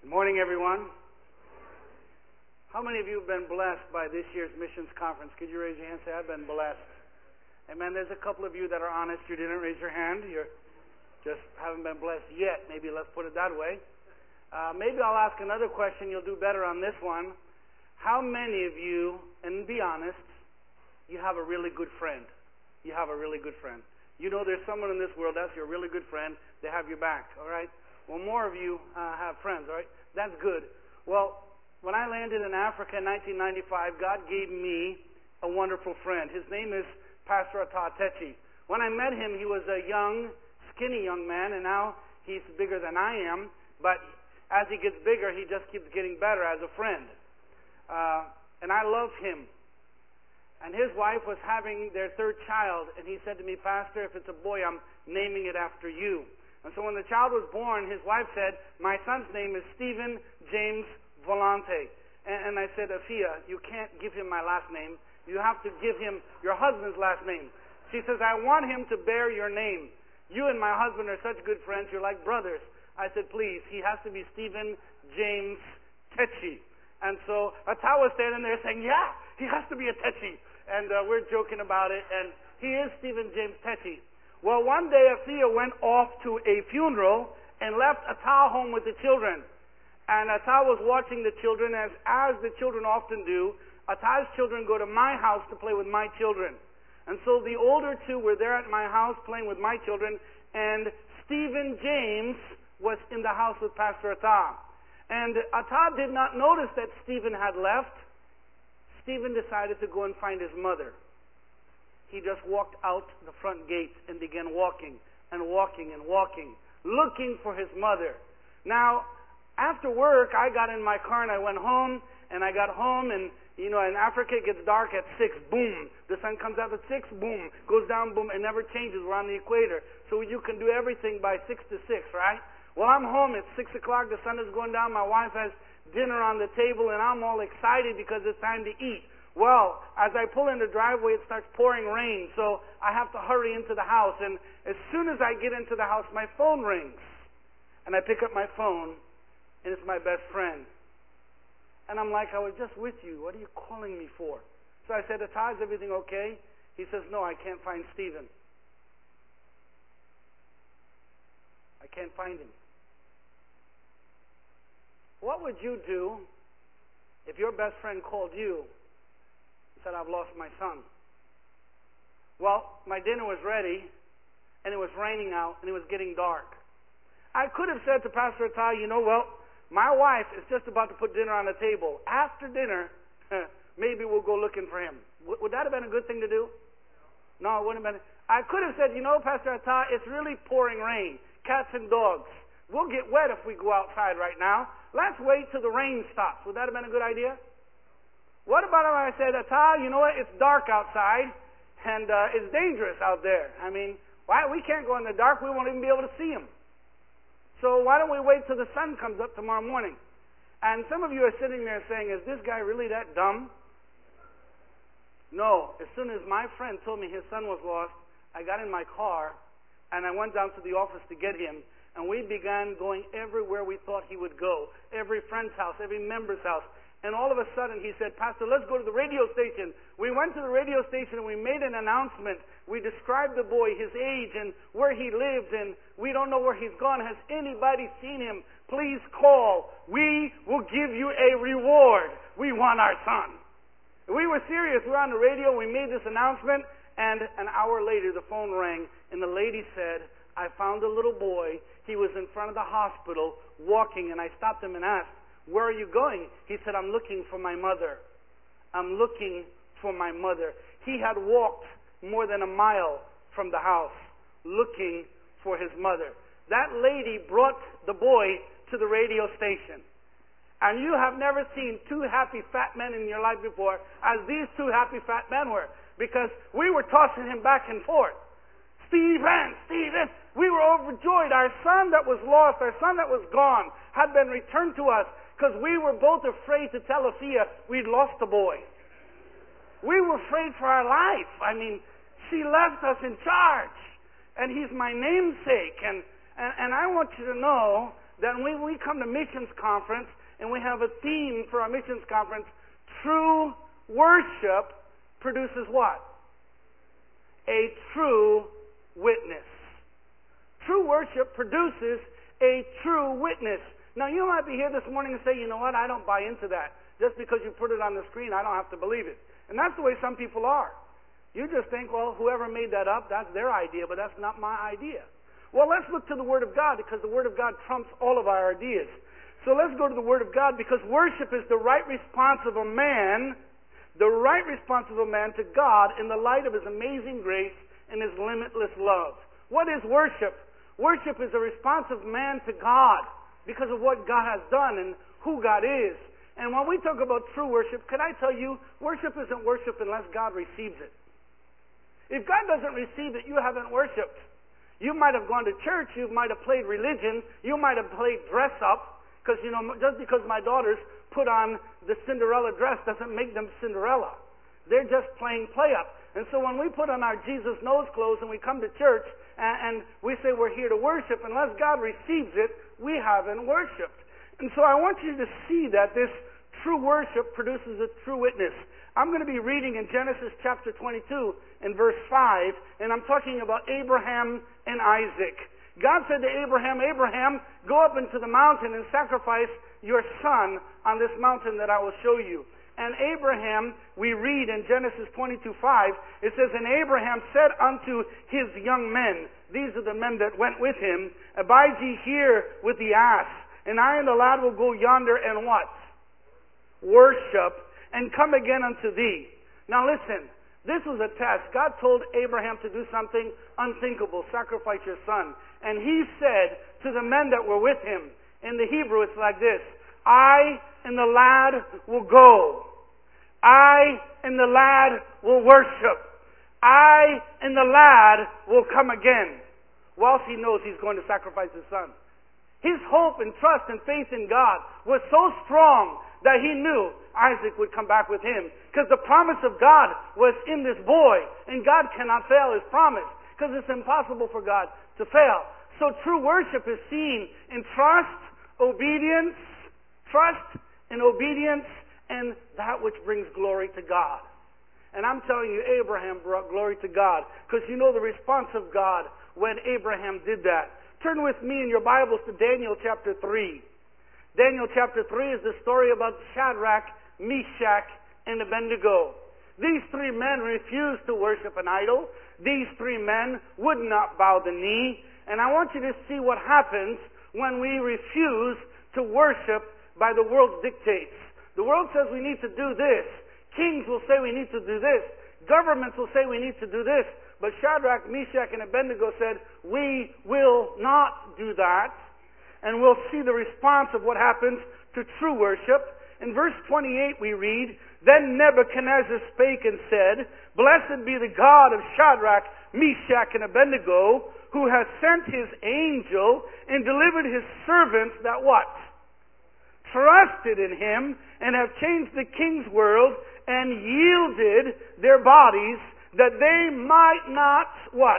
Good morning, everyone. How many of you have been blessed by this year's missions conference? Could you raise your hand and say, I've been blessed? Amen. There's a couple of you that are honest. You didn't raise your hand. You just haven't been blessed yet. Maybe let's put it that way. Maybe I'll ask another question. You'll do better on this one. How many of you, and be honest, you have a really good friend? You have a really good friend. You know there's someone in this world that's your really good friend. They have your back, all right? Well, more of you have friends, all right? That's good. Well, when I landed in Africa in 1995, God gave me a wonderful friend. His name is Pastor Ata Techi. When I met him, he was a young, skinny young man, and now he's bigger than I am. But as he gets bigger, he just keeps getting better as a friend. And I love him. And his wife was having their third child, and he said to me, Pastor, if it's a boy, I'm naming it after you. And so when the child was born, his wife said, my son's name is Stephen James Volante. And I said, Afia, you can't give him my last name. You have to give him your husband's last name. She says, I want him to bear your name. You and my husband are such good friends. You're like brothers. I said, please, he has to be Stephen James Techi. And so Ata was standing there saying, yeah, he has to be a Techi. And we're joking about it. And he is Stephen James Techi. Well, one day Afia went off to a funeral and left Ata home with the children. And Ata was watching the children, as the children often do. Ata's children go to my house to play with my children. And so the older two were there at my house playing with my children, and Stephen James was in the house with Pastor Ata. And Ata did not notice that Stephen had left. Stephen decided to go and find his mother. He just walked out the front gate and began walking and walking and walking, looking for his mother. Now, after work, I got in my car and I went home, and I got home, and you know, in Africa it gets dark at 6, boom. The sun comes out at 6, boom. Goes down, boom. It never changes. We're on the equator. So you can do everything by 6 to 6, right? Well, I'm home at 6 o'clock. The sun is going down. My wife has dinner on the table, and I'm all excited because it's time to eat. Well, as I pull in the driveway, it starts pouring rain, so I have to hurry into the house. And as soon as I get into the house, my phone rings. And I pick up my phone, and it's my best friend. And I'm like, I was just with you. What are you calling me for? So I said, Ata, is everything okay? He says, no, I can't find Stephen. I can't find him. What would you do if your best friend called you and said, I've lost my son? Well, my dinner was ready, and it was raining out, and it was getting dark. I could have said to Pastor Ata, my wife is just about to put dinner on the table. After dinner, maybe we'll go looking for him. Would that have been a good thing to do? No, it wouldn't have been. I could have said, Pastor Ata, it's really pouring rain. Cats and dogs. We'll get wet if we go outside right now. Let's wait till the rain stops. Would that have been a good idea? What about if I said, Ata, you know what? It's dark outside, and it's dangerous out there. I mean, why? We can't go in the dark. We won't even be able to see him. So why don't we wait till the sun comes up tomorrow morning? And some of you are sitting there saying, is this guy really that dumb? No. As soon as my friend told me his son was lost, I got in my car, and I went down to the office to get him. And we began going everywhere we thought he would go. Every friend's house, every member's house. And all of a sudden he said, Pastor, let's go to the radio station. We went to the radio station and we made an announcement. We described the boy, his age, and where he lived, and we don't know where he's gone. Has anybody seen him? Please call. We will give you a reward. We want our son. We were serious. We were on the radio. We made this announcement, and an hour later the phone rang, and the lady said, I found a little boy. He was in front of the hospital walking, and I stopped him and asked, where are you going? He said, I'm looking for my mother. I'm looking for my mother. He had walked more than a mile from the house looking for his mother. That lady brought the boy to the radio station. And you have never seen two happy fat men in your life before as these two happy fat men were, because we were tossing him back and forth. Stephen, Stephen. We were overjoyed. Our son that was lost, our son that was gone, had been returned to us, because we were both afraid to tell Afia we'd lost the boy. We were afraid for our life. I mean, she left us in charge, and he's my namesake. And I want you to know that when we come to missions conference and we have a theme for our missions conference, true worship produces what? A true witness. True worship produces a true witness. Now, you might be here this morning and say, you know what, I don't buy into that. Just because you put it on the screen, I don't have to believe it. And that's the way some people are. You just think, well, whoever made that up, that's their idea, but that's not my idea. Well, let's look to the Word of God, because the Word of God trumps all of our ideas. So let's go to the Word of God, because worship is the right response of a man, to God in the light of His amazing grace and His limitless love. What is worship? Worship is a response of man to God because of what God has done and who God is. And when we talk about true worship, can I tell you, worship isn't worship unless God receives it. If God doesn't receive it, you haven't worshiped. You might have gone to church, you might have played religion, you might have played dress up, because, you know, just because my daughters put on the Cinderella dress doesn't make them Cinderella. They're just playing play up. And so when we put on our Jesus knows clothes and we come to church and we say we're here to worship, unless God receives it, we haven't worshiped. And so I want you to see that this true worship produces a true witness. I'm going to be reading in Genesis chapter 22 and verse 5, and I'm talking about Abraham and Isaac. God said to Abraham, Abraham, go up into the mountain and sacrifice your son on this mountain that I will show you. And Abraham, we read in Genesis 22:5, it says, and Abraham said unto his young men, these are the men that went with him, abide ye here with the ass, and I and the lad will go yonder and what? Worship, and come again unto thee. Now listen, this was a test. God told Abraham to do something unthinkable, sacrifice your son. And he said to the men that were with him, in the Hebrew it's like this, I and the lad will go. I and the lad will worship. I and the lad will come again. Whilst he knows he's going to sacrifice his son. His hope and trust and faith in God was so strong that he knew Isaac would come back with him. Because the promise of God was in this boy. And God cannot fail His promise. Because it's impossible for God to fail. So true worship is seen in trust, obedience, and that which brings glory to God. And I'm telling you, Abraham brought glory to God. Because you know the response of God when Abraham did that. Turn with me in your Bibles to Daniel chapter 3. Daniel chapter 3 is the story about Shadrach, Meshach, and Abednego. These three men refused to worship an idol. These three men would not bow the knee. And I want you to see what happens when we refuse to worship by the world's dictates. The world says we need to do this. Kings will say we need to do this. Governments will say we need to do this. But Shadrach, Meshach, and Abednego said, we will not do that. And we'll see the response of what happens to true worship. In verse 28 we read, then Nebuchadnezzar spake and said, blessed be the God of Shadrach, Meshach, and Abednego, who has sent his angel and delivered his servants that what? Trusted in him and have changed the king's world and yielded their bodies that they might not what?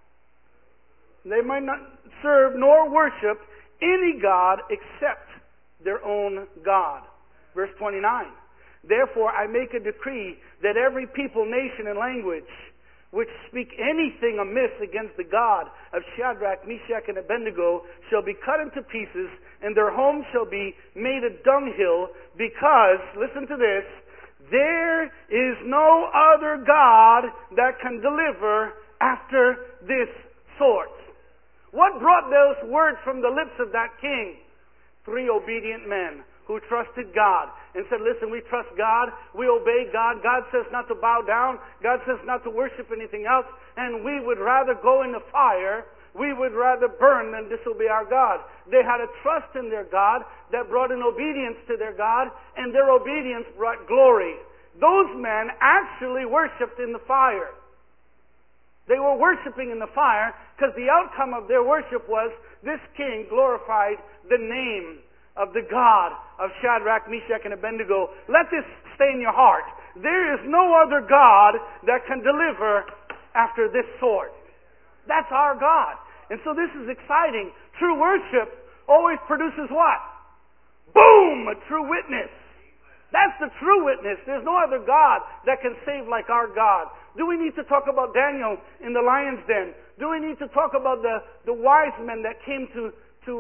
They might not serve nor worship any God except their own God. Verse 29. Therefore I make a decree that every people, nation, and language which speak anything amiss against the God of Shadrach, Meshach, and Abednego shall be cut into pieces, and their homes shall be made a dunghill, because, listen to this, there is no other God that can deliver after this sort. What brought those words from the lips of that king? Three obedient men who trusted God and said, listen, we trust God, we obey God. God says not to bow down. God says not to worship anything else. And we would rather go in the fire, we would rather burn than disobey our God. They had a trust in their God that brought an obedience to their God, and their obedience brought glory. Those men actually worshipped in the fire. They were worshiping in the fire because the outcome of their worship was this king glorified the name of the God of Shadrach, Meshach, and Abednego. Let this stay in your heart. There is no other God that can deliver after this sort. That's our God. And so this is exciting. True worship always produces what? Boom! A true witness. That's the true witness. There's no other God that can save like our God. Do we need to talk about Daniel in the lion's den? Do we need to talk about the wise men that came to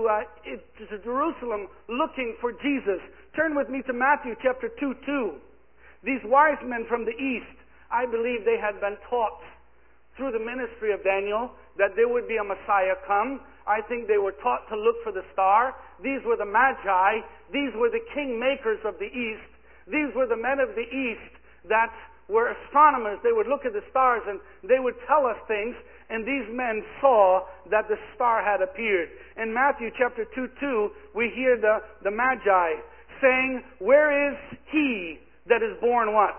Jerusalem looking for Jesus? Turn with me to Matthew chapter 2:2. These wise men from the east, I believe they had been taught through the ministry of Daniel that there would be a Messiah come. I think they were taught to look for the star. These were the Magi. These were the kingmakers of the east. These were the men of the east that were astronomers. They would look at the stars and they would tell us things. And these men saw that the star had appeared. In Matthew chapter 2:2, we hear the Magi saying, where is he that is born what?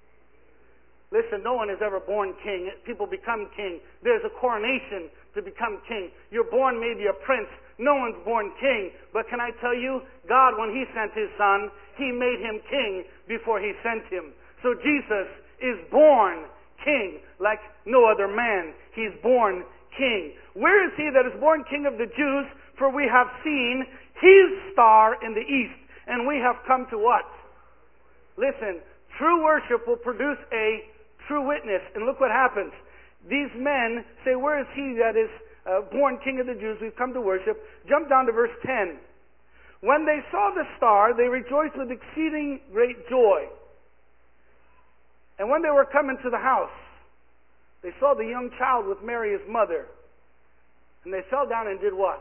Listen, no one is ever born king. People become king. There's a coronation to become king. You're born maybe a prince. No one's born king. But can I tell you, God, when he sent his son, he made him king before he sent him. So Jesus is born king like no other man. He's born king. Where is he that is born king of the Jews? For we have seen his star in the east, and we have come to what? Listen, true worship will produce a true witness. And look what happens. These men say, where is he that is born king of the Jews? We've come to worship. Jump down to verse 10. When they saw the star, they rejoiced with exceeding great joy. And when they were coming to the house, they saw the young child with Mary his mother. And they fell down and did what?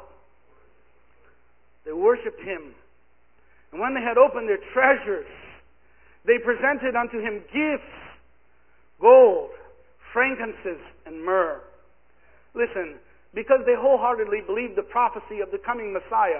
They worshipped him. And when they had opened their treasures, they presented unto him gifts, gold, frankincense, and myrrh. Listen, because they wholeheartedly believed the prophecy of the coming Messiah.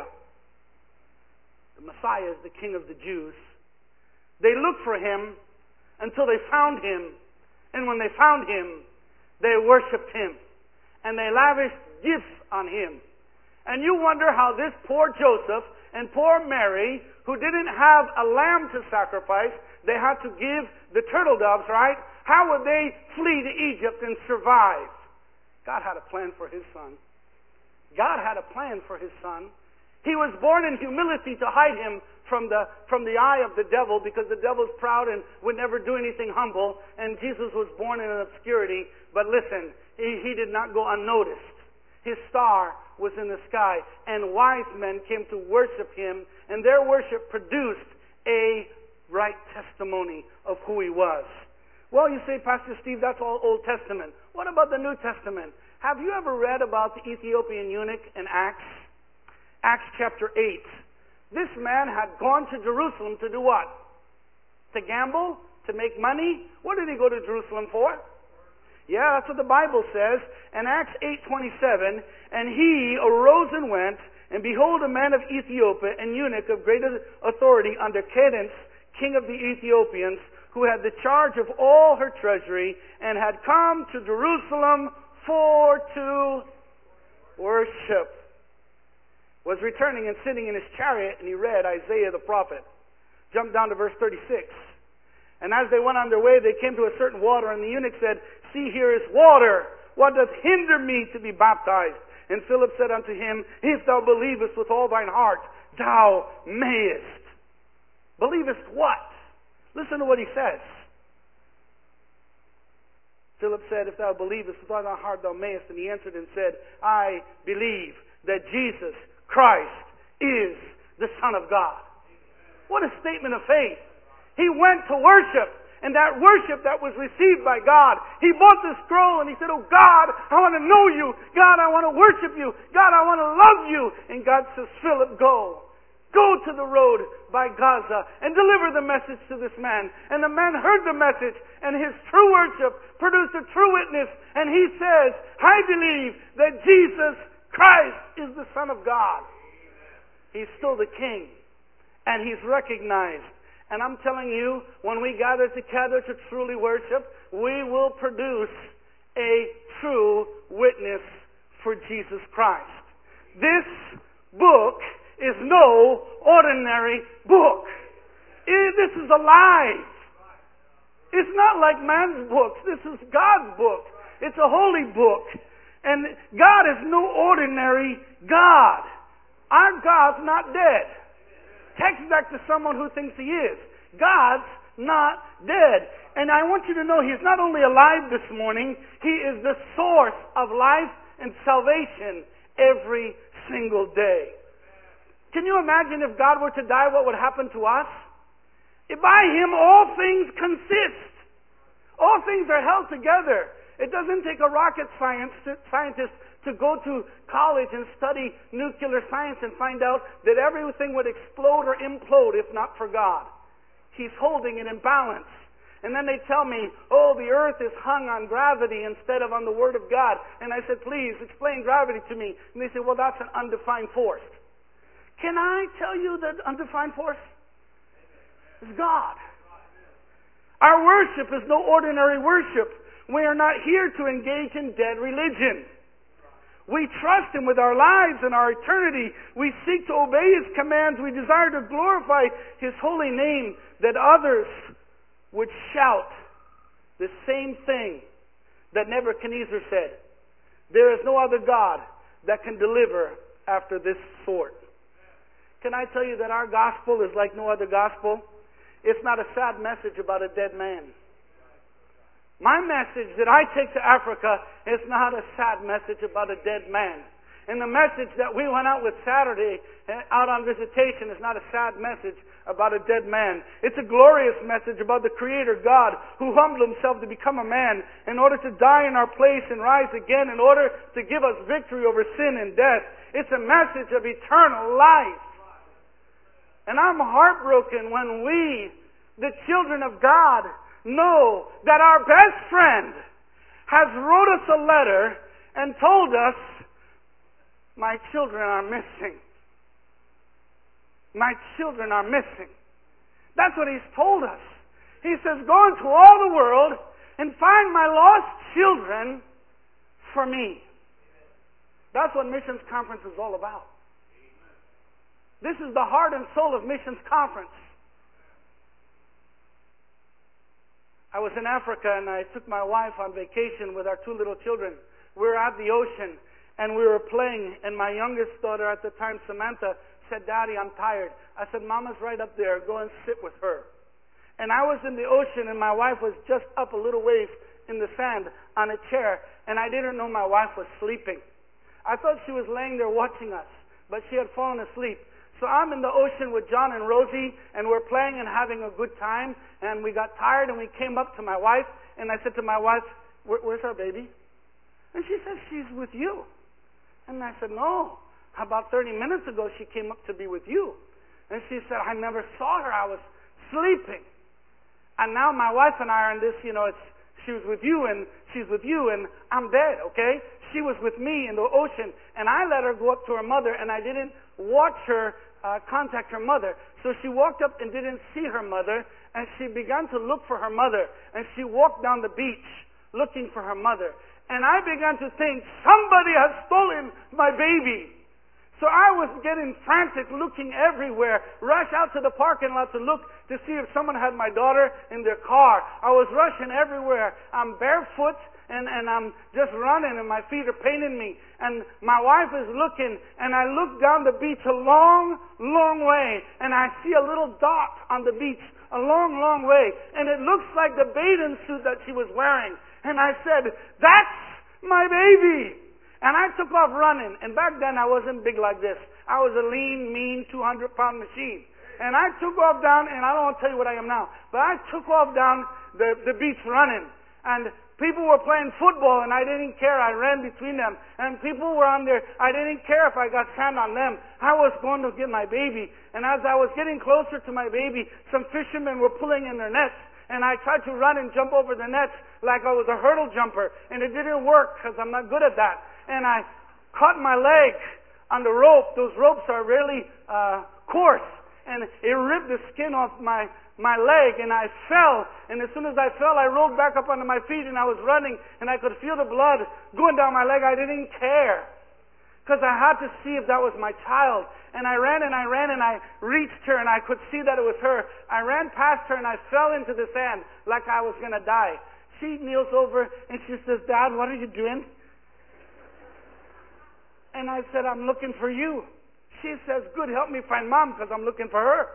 The Messiah is the King of the Jews. They looked for him until they found him. And when they found him, they worshipped him. And they lavished gifts on him. And you wonder how this poor Joseph and poor Mary, who didn't have a lamb to sacrifice, they had to give the turtle doves, right? How would they flee to Egypt and survive? God had a plan for his son. God had a plan for his son. He was born in humility to hide him from the eye of the devil, because the devil's proud and would never do anything humble. And Jesus was born in obscurity. But listen, he did not go unnoticed. His star was in the sky, and wise men came to worship him, and their worship produced a right testimony of who he was. Well, you say, Pastor Steve, that's all Old Testament. What about the New Testament? Have you ever read about the Ethiopian eunuch in Acts? Acts chapter 8. This man had gone to Jerusalem to do what? To gamble? To make money? What did he go to Jerusalem for? Yeah, that's what the Bible says. In Acts 8:27, and he arose and went, and behold, a man of Ethiopia, an eunuch of great authority under Cadence, king of the Ethiopians, who had the charge of all her treasury, and had come to Jerusalem for to worship, was returning and sitting in his chariot, and he read Isaiah the prophet. Jump down to verse 36. And as they went on their way, they came to a certain water, and the eunuch said, See, here is water. What doth hinder me to be baptized? And Philip said unto him, If thou believest with all thine heart, thou mayest. Believest what? Listen to what he says. Philip said, If thou believest with all thy heart, thou mayest. And he answered and said, I believe that Jesus Christ is the Son of God. What a statement of faith. He went to worship, and that worship that was received by God, he bought the scroll and he said, Oh God, I want to know you. God, I want to worship you. God, I want to love you. And God says, Philip, go. Go to the road by Gaza and deliver the message to this man. And the man heard the message, and his true worship produced a true witness. And he says, I believe that Jesus Christ is the Son of God. He's still the King, and he's recognized. And I'm telling you, when we gather together to truly worship, we will produce a true witness for Jesus Christ. This book is no ordinary book. This is alive. It's not like man's books. This is God's book. It's a holy book. And God is no ordinary God. Our God's not dead. Text back to someone who thinks he is. God's not dead. And I want you to know he's not only alive this morning, he is the source of life and salvation every single day. Can you imagine if God were to die, what would happen to us? By him all things consist. All things are held together. It doesn't take a rocket scientist to go to college and study nuclear science and find out that everything would explode or implode if not for God. He's holding it in balance. And then they tell me, oh, the earth is hung on gravity instead of on the Word of God. And I said, please, explain gravity to me. And they said, well, that's an undefined force. Can I tell you that undefined force is God? Our worship is no ordinary worship. We are not here to engage in dead religion. We trust Him with our lives and our eternity. We seek to obey His commands. We desire to glorify His holy name, that others would shout the same thing that Nebuchadnezzar said. There is no other God that can deliver after this sort. Can I tell you that our gospel is like no other gospel? It's not a sad message about a dead man. My message that I take to Africa is not a sad message about a dead man. And the message that we went out with Saturday, out on visitation, is not a sad message about a dead man. It's a glorious message about the Creator God who humbled Himself to become a man in order to die in our place and rise again in order to give us victory over sin and death. It's a message of eternal life. And I'm heartbroken when we, the children of God, know that our best friend has wrote us a letter and told us, my children are missing. My children are missing. That's what he's told us. He says, go into all the world and find my lost children for me. That's what Missions Conference is all about. This is the heart and soul of Missions Conference. I was in Africa and I took my wife on vacation with our two little children. We were at the ocean and we were playing, and my youngest daughter at the time, Samantha, said, Daddy, I'm tired. I said, Mama's right up there. Go and sit with her. And I was in the ocean and my wife was just up a little ways in the sand on a chair, and I didn't know my wife was sleeping. I thought she was laying there watching us, but she had fallen asleep. So I'm in the ocean with John and Rosie, and we're playing and having a good time, and we got tired and we came up to my wife, and I said to my wife, where's our baby? And she said, she's with you. And I said, no. About 30 minutes ago, she came up to be with you. And she said, I never saw her. I was sleeping. And now my wife and I are in this, she was with you and she's with you and I'm dead, okay? She was with me in the ocean and I let her go up to her mother and I didn't watch her contact her mother. So she walked up and didn't see her mother and she began to look for her mother. And she walked down the beach looking for her mother. And I began to think, somebody has stolen my baby. So I was getting frantic, looking everywhere, rush out to the parking lot to look to see if someone had my daughter in their car. I was rushing everywhere. I'm barefoot and I'm just running and my feet are paining me. And my wife is looking and I look down the beach a long, long way and I see a little dot on the beach a long, long way. And it looks like the bathing suit that she was wearing. And I said, that's my baby. And I took off running. And back then I wasn't big like this. I was a lean, mean, 200-pound machine. And I took off down, and I don't want to tell you what I am now, but I took off down the beach running. And people were playing football, and I didn't care. I ran between them. And people were on there. I didn't care if I got sand on them. I was going to get my baby. And as I was getting closer to my baby, some fishermen were pulling in their nets. And I tried to run and jump over the nets like I was a hurdle jumper. And it didn't work because I'm not good at that. And I caught my leg on the rope. Those ropes are really coarse. And it ripped the skin off my leg. And I fell. And as soon as I fell, I rolled back up onto my feet. And I was running. And I could feel the blood going down my leg. I didn't care. Because I had to see if that was my child. And I ran and I reached her and I could see that it was her. I ran past her and I fell into the sand like I was going to die. She kneels over and she says, Dad, what are you doing? And I said, I'm looking for you. She says, good, help me find Mom because I'm looking for her.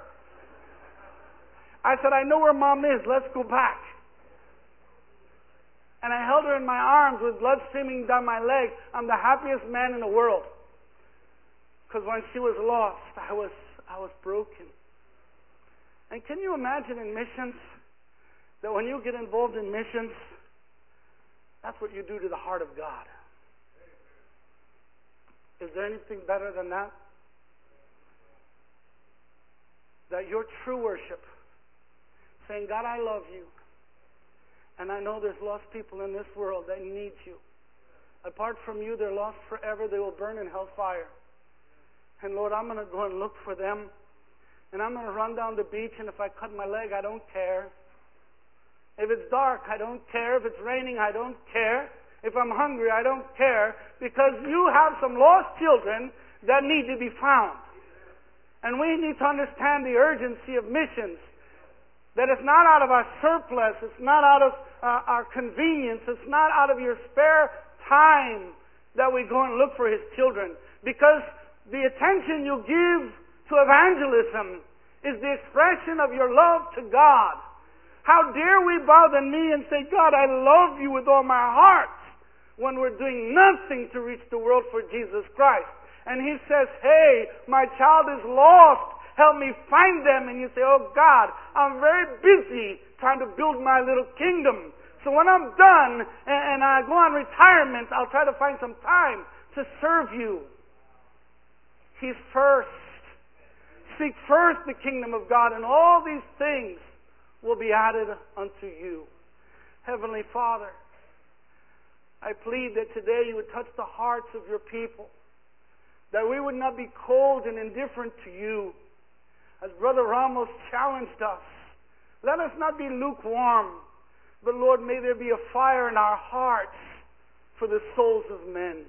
I said, I know where Mom is. Let's go back. And I held her in my arms with blood streaming down my leg. I'm the happiest man in the world. Because when she was lost, I was broken. And can you imagine in missions that when you get involved in missions, that's what you do to the heart of God? Is there anything better than that? That your true worship, saying, God, I love you. And I know there's lost people in this world that need you. Apart from you, they're lost forever. They will burn in hell's fire. And Lord, I'm going to go and look for them. And I'm going to run down the beach, and if I cut my leg, I don't care. If it's dark, I don't care. If it's raining, I don't care. If I'm hungry, I don't care. Because you have some lost children that need to be found. And we need to understand the urgency of missions. That it's not out of our surplus. It's not out of our convenience. It's not out of your spare time that we go and look for His children. Because the attention you give to evangelism is the expression of your love to God. How dare we bow the knee and say, God, I love you with all my heart, when we're doing nothing to reach the world for Jesus Christ. And He says, hey, my child is lost. Help me find them. And you say, oh God, I'm very busy trying to build my little kingdom. So when I'm done and I go on retirement, I'll try to find some time to serve you. He's first. Seek first the kingdom of God, and all these things will be added unto you. Heavenly Father, I plead that today you would touch the hearts of your people, that we would not be cold and indifferent to you. As Brother Ramos challenged us, let us not be lukewarm, but Lord, may there be a fire in our hearts for the souls of men.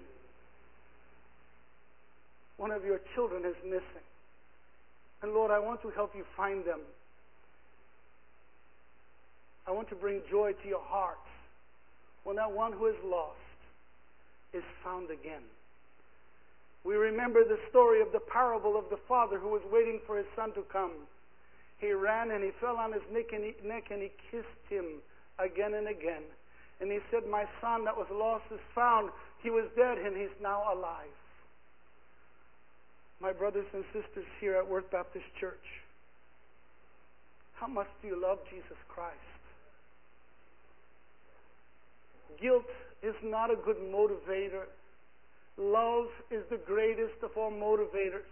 One of your children is missing. And Lord, I want to help you find them. I want to bring joy to your hearts when that one who is lost is found again. We remember the story of the parable of the father who was waiting for his son to come. He ran and he fell on his neck and he kissed him again and again. And he said, my son that was lost is found. He was dead and he's now alive. My brothers and sisters here at Worth Baptist Church, how much do you love Jesus Christ? Guilt is not a good motivator. Love is the greatest of all motivators.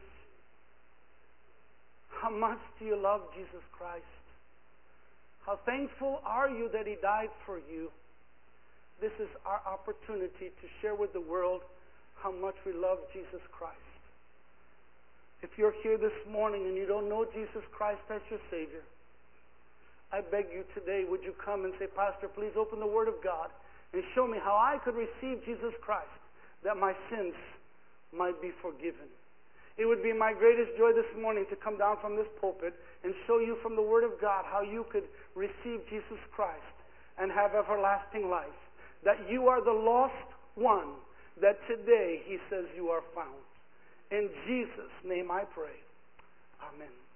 How much do you love Jesus Christ? How thankful are you that He died for you? This is our opportunity to share with the world how much we love Jesus Christ. If you're here this morning and you don't know Jesus Christ as your Savior, I beg you today, would you come and say, Pastor, please open the Word of God and show me how I could receive Jesus Christ, that my sins might be forgiven. It would be my greatest joy this morning to come down from this pulpit and show you from the Word of God how you could receive Jesus Christ and have everlasting life. That you are the lost one, that today He says you are found. In Jesus' name I pray. Amen.